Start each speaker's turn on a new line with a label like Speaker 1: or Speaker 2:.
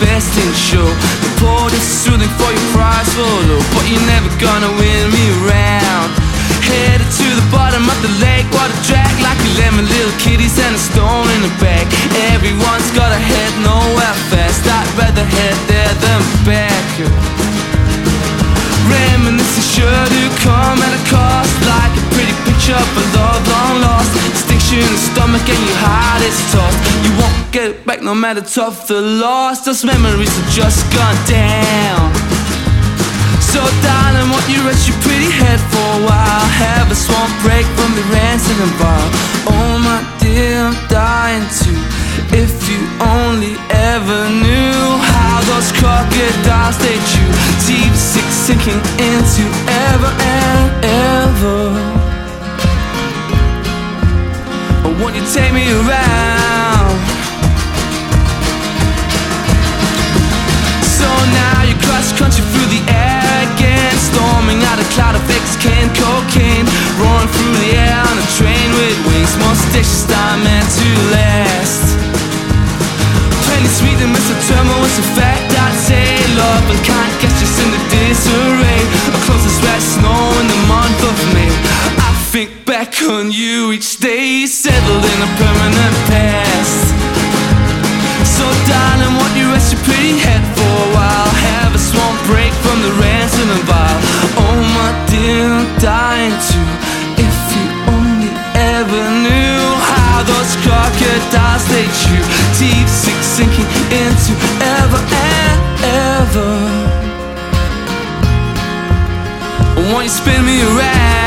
Speaker 1: best in show. The poor just soothing for your price for low, but you're never gonna win me around. Headed to the bottom of the lake, water drag like 11 little kitties and a stone in the bag. Everyone's gotta head nowhere fast. I'd rather head there than back. Reminiscing sure to come at a cost, like a pretty picture of a love long lost. Sticks you in the stomach and your heart is tossed. You won't get it back no matter tough the loss. Those memories have just gone down. So darling, won't you rest your pretty head for a while? Have a swamp break from the rancid and vile. Oh my dear, I'm dying to. If you only ever knew how those crocodiles they chew, deep sinking into ever and ever. Oh, won't you take me around? So now you cross country through the air again, storming out a cloud of Mexican cocaine, roaring through the air on a train with wings. More stations not meant to last. Plenty sweet and Mr. Turmo is a fact, I'd say. Love and kind gets just in the disarray. A closest red snow in the month of May. I think back on you each day, settled in a permanent past. So darling, won't you rest your pretty head for a while? Have a swamp break from the ransom and vile. Oh my dear, I'm dying to. If you only ever knew how those crocodiles they chew, deep sinking into ever and ever. Won't you spin me around?